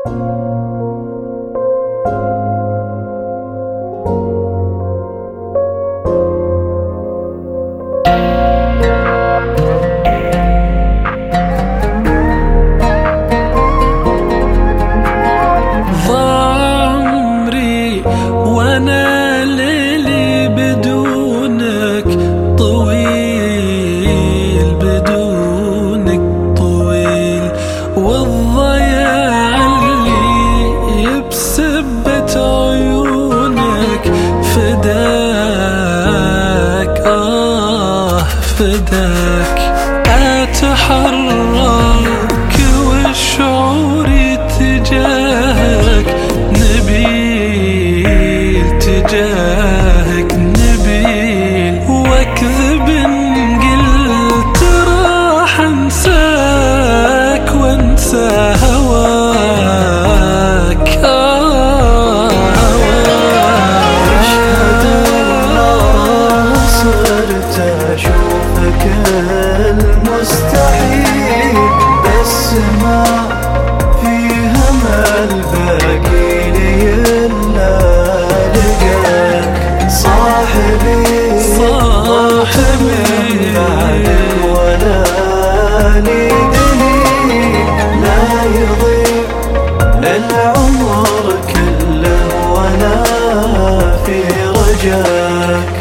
والضياع اللي بسبة عيونك فداك فداك. أتحرك وشعوري تجاهك نبيل، تجاهك نبيل، واكذب إن قلت راح انساك وانسى هواك. أشهد الله صرت أشوفك المستحيل، بس ما فيها مال باقي لي إلا لقاك. صاحبي بعد ولا لي دليل، لا يضيع العمر كله وانا في رجاك.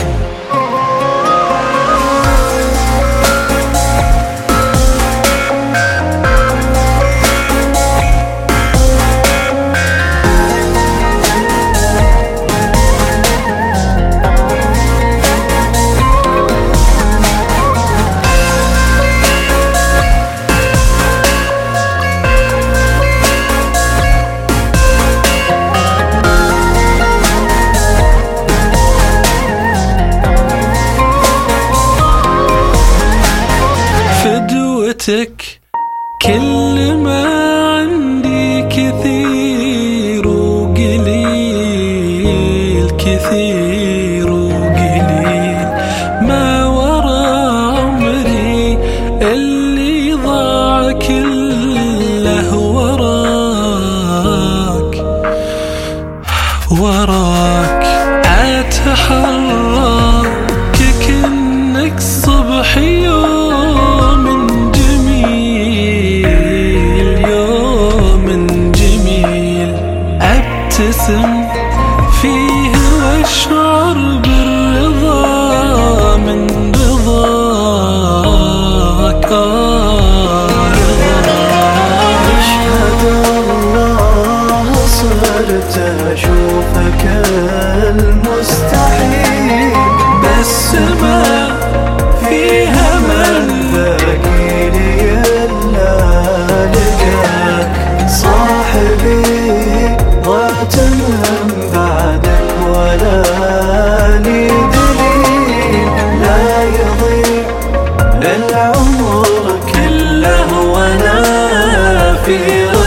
فدوتك كل ما عندي كثير وقليل، كثير وقليل، ما ورا عمري اللي ضاع كله وراك وراك. أتحرك كأنك صبح يوم جميل، يوم جميل، أبتسم فيه واشعر بالرضا من رضاك. أشهد الله صرت أشوفك المستحيل، بس ما فيها من باقي لي إلا لقاك. صاحبي ضعت من بعدك ولا لي دليل، لا يضيع العمر كله وانا في